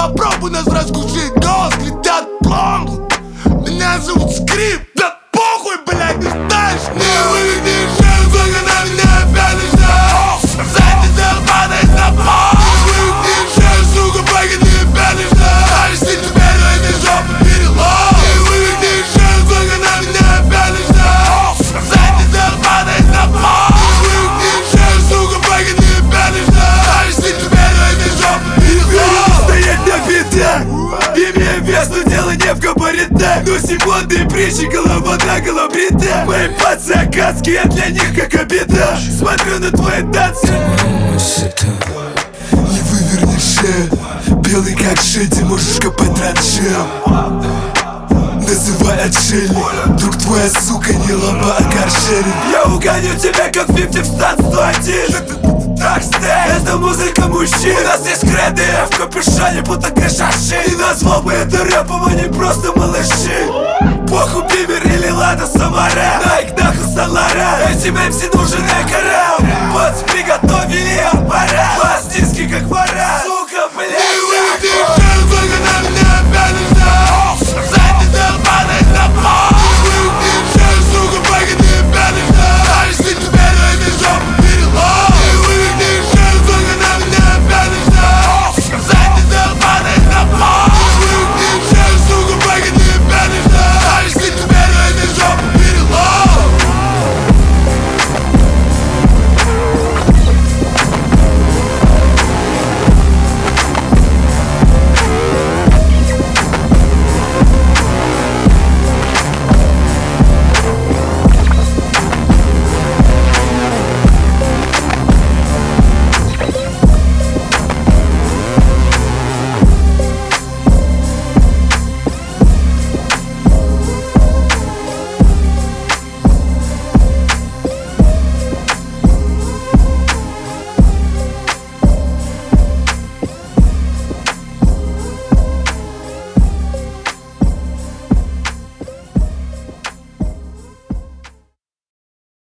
попробуй нас раскусить. Голос летят пломб. Меня зовут Скрип. Да похуй, блядь, не знаешь. Не выглядишь, сколько на меня опять ждал. Задница падает на пол. Не выглядишь, сука, пока ты опять ждал. Если теперь в этой жопе перелом. Не выглядишь, сколько на меня опять ждал. Задница падает на пол. Не выглядишь, сука, пока ты опять ждал. Если теперь в этой жопе перелом. Стоять на битах, имея вес, но дело не в габаритах. Но секунды и притчи, голова на голову брита. Мои пацы акадские, я для них как обида. Смотрю на твои танцы, Не вывернешь шею. Белый как шея, ты можешь копать траншею. Называй отшельник. Друг твоя сука не лоба, а каршеринг. я угоню тебя как 50 в стан 101. Так стей, это музыка мужчин. У нас есть креды в капюшоне, будто крышаши. И назвал бы это рэпом, а не просто малыши. Похуй Бимер или Лада Самара, Найк нахуй Салара. Этим МС нужен экорал. Вот приготовили аппарат. Вас низкий как вора.